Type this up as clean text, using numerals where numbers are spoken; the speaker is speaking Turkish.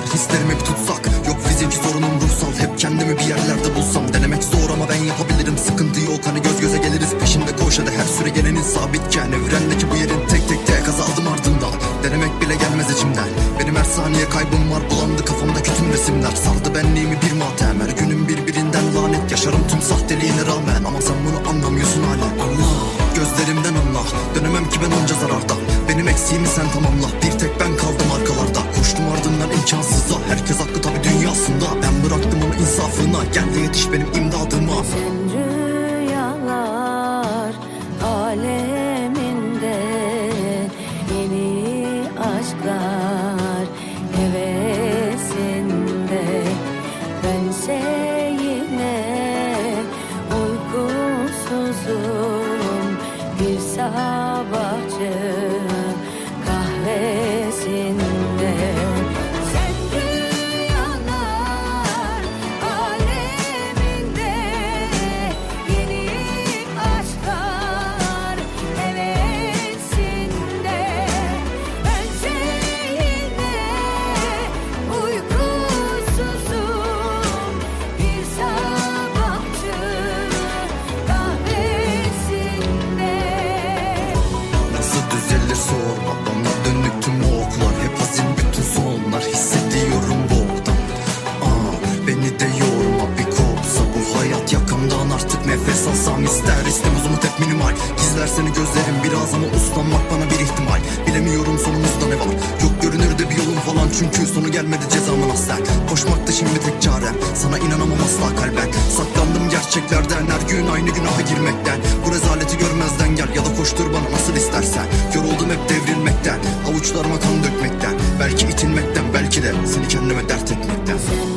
hislerimi bir tutsak. Yok fiziki sorunum ruhsal, hep kendimi bir yerlerde bulsam. Denemek zor ama ben yapabilirim, sıkıntı yok hani göz göze geliriz. Peşinde koş hadi her süre gelenin sabitken. Evrendeki bu yerin tek azaldım ardından. Denemek bile gelmez içimden. Benim her saniye kaybım var, bulandı kafamdaki tüm resimler. Sardı benliğimi bir matem, her günüm birbirinden lanet. Yaşarım tüm sahteliğine rağmen ama sen bunu anlamıyorsun hala. Allah, gözlerimden anla, dönemem ki ben onca zararda. Benim eksiğimi sen tamamla, bir tek ben kaldım arkalarda. Koştum ardından imkansıza, herkes haklı tabi dünyasında. Ben bıraktım onu insafına, gel de yetiş benim imdadıma. Sen rüyalar aleminde, yeni aşklar hevesinde. Bense yine uykusuzum, bir sabahçı kahvesinde. Sen rüyalar aleminde, yeni aşklar hevesinde. Bense yine uykusuzum, bir sabahçı kahvesinde. Nasıl düzelir sorma bana, dönük tüm o oklar. Hep hazin bütün sonlar, hissediyorum boktan. Beni de yorma bir kopsa bu hayat yakamdan. Artık nefes alsam ister istemez umut hep minimal. Gizler seni gözlerim biraz ama uslanmak bana bir ihtimal. Bilemiyorum sonumuzda ne var, yok görünür de bir yolum falan. Çünkü sonu gelmedi cezamın aslen. Koşmakta şimdi tek çarem, sana inanamam asla kalben. Saklandım gerçeklerden, her gün aynı günaha girmekten. Bu rezaleti görmezden gel ya da koştur bana nasıl istersen. Yoruldum hep devrilmekten, avuçlarıma kan dökmekten. Belki itilmekten, belki de seni kendime dert etmekten.